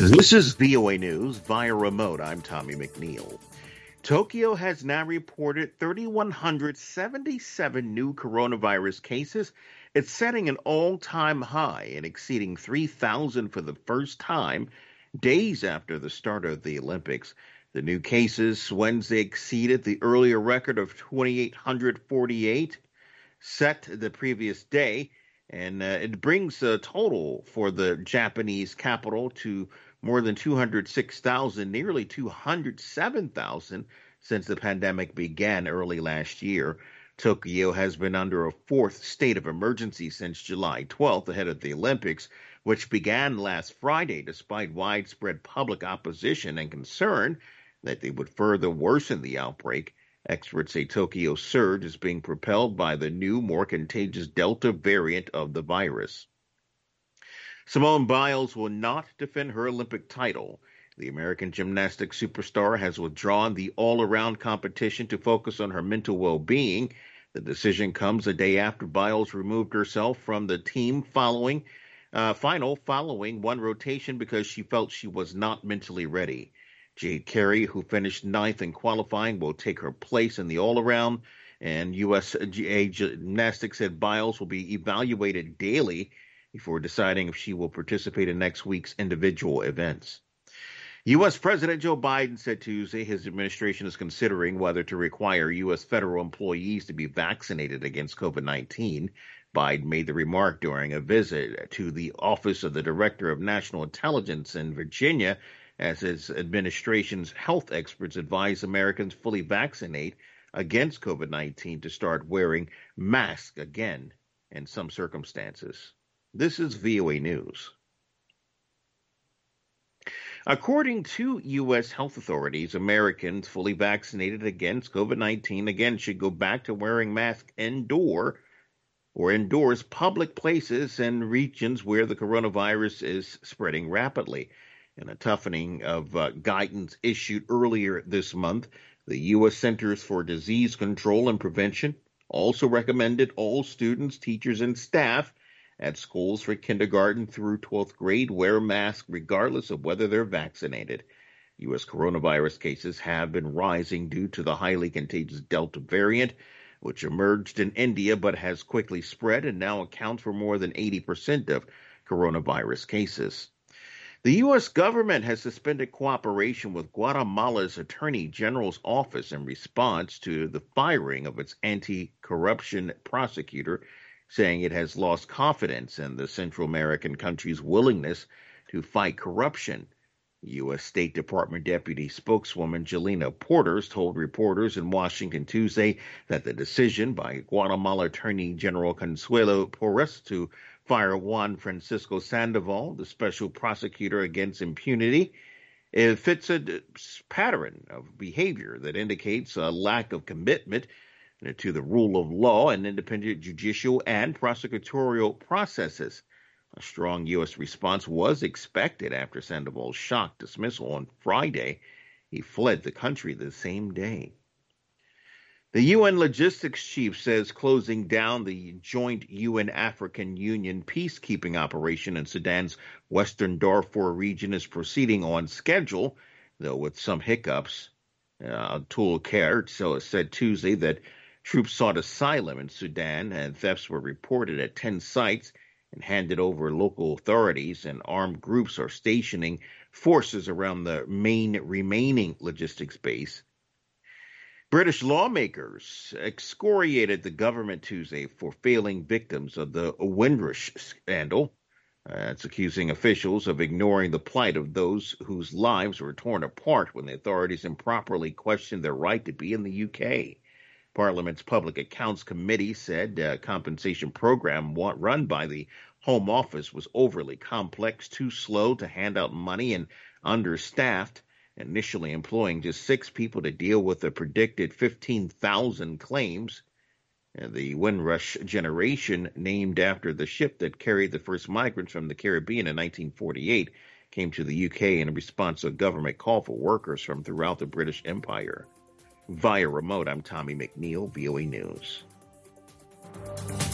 This is VOA News via remote. I'm Tommy McNeil. Tokyo has now reported 3,177 new coronavirus cases. It's setting an all-time high and exceeding 3,000 for the first time days after the start of the Olympics. The new cases Wednesday exceeded the earlier record of 2,848 set the previous day, and it brings the total for the Japanese capital to more than 206,000, nearly 207,000 since the pandemic began early last year. Tokyo has been under a fourth state of emergency since July 12th, ahead of the Olympics, which began last Friday despite widespread public opposition and concern that they would further worsen the outbreak. Experts say Tokyo's surge is being propelled by the new, more contagious Delta variant of the virus. Simone Biles will not defend her Olympic title. The American gymnastics superstar has withdrawn the all-around competition to focus on her mental well-being. The decision comes a day after Biles removed herself from the team following one rotation because she felt she was not mentally ready. Jade Carey, who finished ninth in qualifying, will take her place in the all-around, and USGA Gymnastics said Biles will be evaluated daily before deciding if she will participate in next week's individual events. U.S. President Joe Biden said Tuesday his administration is considering whether to require U.S. federal employees to be vaccinated against COVID-19. Biden made the remark during a visit to the Office of the Director of National Intelligence in Virginia, as his administration's health experts advise Americans fully vaccinate against COVID-19 to start wearing masks again in some circumstances. This is VOA News. According to U.S. health authorities, Americans fully vaccinated against COVID-19 again should go back to wearing masks indoors, public places, and regions where the coronavirus is spreading rapidly. In a toughening of guidance issued earlier this month, the U.S. Centers for Disease Control and Prevention also recommended all students, teachers, and staff at schools for kindergarten through 12th grade wear masks regardless of whether they're vaccinated. U.S. coronavirus cases have been rising due to the highly contagious Delta variant, which emerged in India but has quickly spread and now accounts for more than 80% of coronavirus cases. The U.S. government has suspended cooperation with Guatemala's Attorney General's office in response to the firing of its anti-corruption prosecutor, saying it has lost confidence in the Central American country's willingness to fight corruption. U.S. State Department Deputy Spokeswoman Jelena Porters told reporters in Washington Tuesday that the decision by Guatemala Attorney General Consuelo Porras to fire Juan Francisco Sandoval, the special prosecutor against impunity, it fits a pattern of behavior that indicates a lack of commitment to the rule of law and independent judicial and prosecutorial processes. A strong U.S. response was expected after Sandoval's shock dismissal on Friday. He fled the country the same day. The UN logistics chief says closing down the joint UN-African Union peacekeeping operation in Sudan's western Darfur region is proceeding on schedule, though with some hiccups. Atul Kher said Tuesday that troops sought asylum in Sudan and thefts were reported at 10 sites and handed over local authorities, and armed groups are stationing forces around the main remaining logistics base. British lawmakers excoriated the government Tuesday for failing victims of the Windrush scandal. It's accusing officials of ignoring the plight of those whose lives were torn apart when the authorities improperly questioned their right to be in the UK. Parliament's Public Accounts Committee said a compensation program run by the Home Office was overly complex, too slow to hand out money, and understaffed, initially employing just 6 people to deal with a predicted 15,000 claims. The Windrush generation, named after the ship that carried the first migrants from the Caribbean in 1948, came to the UK in response to a government call for workers from throughout the British Empire. Via remote, I'm Tommy McNeil, VOA News.